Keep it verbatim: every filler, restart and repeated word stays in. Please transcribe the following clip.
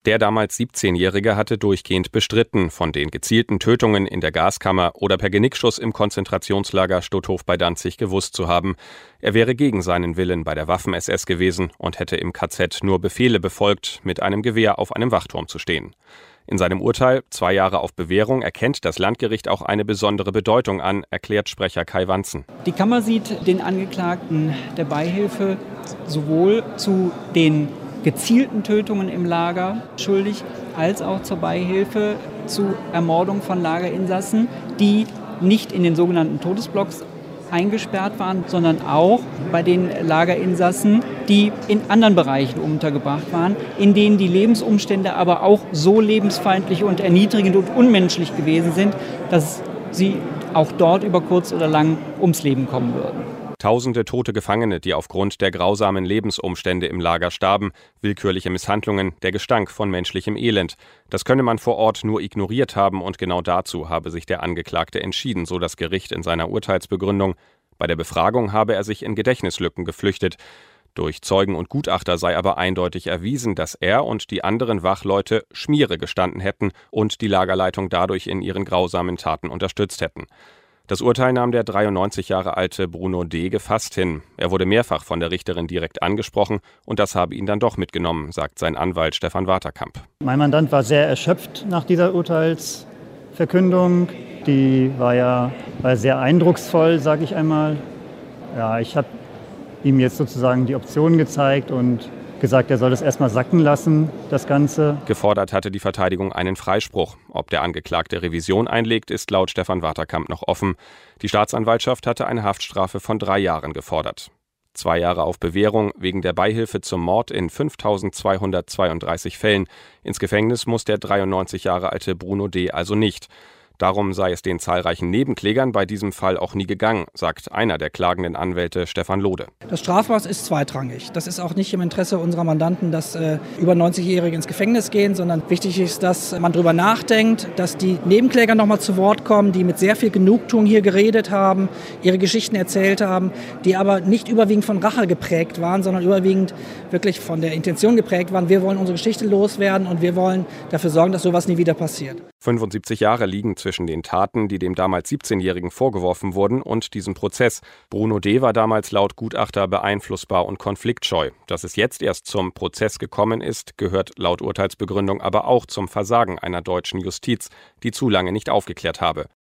Der damals siebzehnjährige hatte durchgehend bestritten, von den gezielten Tötungen in der Gaskammer oder per Genickschuss im Konzentrationslager Stutthof bei Danzig gewusst zu haben. Er wäre gegen seinen Willen bei der Waffen-S S gewesen und hätte im K Z nur Befehle befolgt, mit einem Gewehr auf einem Wachturm zu stehen. In seinem Urteil, zwei Jahre auf Bewährung, erkennt das Landgericht auch eine besondere Bedeutung an, erklärt Sprecher Kai Wanzen. Die Kammer sieht den Angeklagten der Beihilfe sowohl zu den gezielten Tötungen im Lager schuldig, als auch zur Beihilfe zu Ermordung von Lagerinsassen, die nicht in den sogenannten Todesblocks eingesperrt waren, sondern auch bei den Lagerinsassen, die in anderen Bereichen untergebracht waren, in denen die Lebensumstände aber auch so lebensfeindlich und erniedrigend und unmenschlich gewesen sind, dass sie auch dort über kurz oder lang ums Leben kommen würden. Tausende tote Gefangene, die aufgrund der grausamen Lebensumstände im Lager starben, willkürliche Misshandlungen, der Gestank von menschlichem Elend. Das könne man vor Ort nur ignoriert haben und genau dazu habe sich der Angeklagte entschieden, so das Gericht in seiner Urteilsbegründung. Bei der Befragung habe er sich in Gedächtnislücken geflüchtet. Durch Zeugen und Gutachter sei aber eindeutig erwiesen, dass er und die anderen Wachleute Schmiere gestanden hätten und die Lagerleitung dadurch in ihren grausamen Taten unterstützt hätten. Das Urteil nahm der dreiundneunzig Jahre alte Bruno D. gefasst hin. Er wurde mehrfach von der Richterin direkt angesprochen und das habe ihn dann doch mitgenommen, sagt sein Anwalt Stefan Waterkamp. Mein Mandant war sehr erschöpft nach dieser Urteilsverkündung. Die war ja war sehr eindrucksvoll, sage ich einmal. Ja, ich habe ihm jetzt sozusagen die Optionen gezeigt und gesagt, er soll das erstmal sacken lassen, das Ganze. Gefordert hatte die Verteidigung einen Freispruch. Ob der Angeklagte Revision einlegt, ist laut Stefan Waterkamp noch offen. Die Staatsanwaltschaft hatte eine Haftstrafe von drei Jahren gefordert. Zwei Jahre auf Bewährung wegen der Beihilfe zum Mord in fünftausendzweihundertzweiunddreißig Fällen. Ins Gefängnis muss der dreiundneunzig Jahre alte Bruno D. also nicht. Darum sei es den zahlreichen Nebenklägern bei diesem Fall auch nie gegangen, sagt einer der klagenden Anwälte, Stefan Lode. Das Strafmaß ist zweitrangig. Das ist auch nicht im Interesse unserer Mandanten, dass äh, über neunzigjährige ins Gefängnis gehen, sondern wichtig ist, dass man darüber nachdenkt, dass die Nebenkläger noch mal zu Wort kommen, die mit sehr viel Genugtuung hier geredet haben, ihre Geschichten erzählt haben, die aber nicht überwiegend von Rache geprägt waren, sondern überwiegend wirklich von der Intention geprägt waren. Wir wollen unsere Geschichte loswerden und wir wollen dafür sorgen, dass sowas nie wieder passiert. fünfundsiebzig Jahre liegen zwischen den Taten, die dem damals siebzehnjährigen vorgeworfen wurden, und diesem Prozess. Bruno D. war damals laut Gutachter beeinflussbar und konfliktscheu. Dass es jetzt erst zum Prozess gekommen ist, gehört laut Urteilsbegründung aber auch zum Versagen einer deutschen Justiz, die zu lange nicht aufgeklärt habe.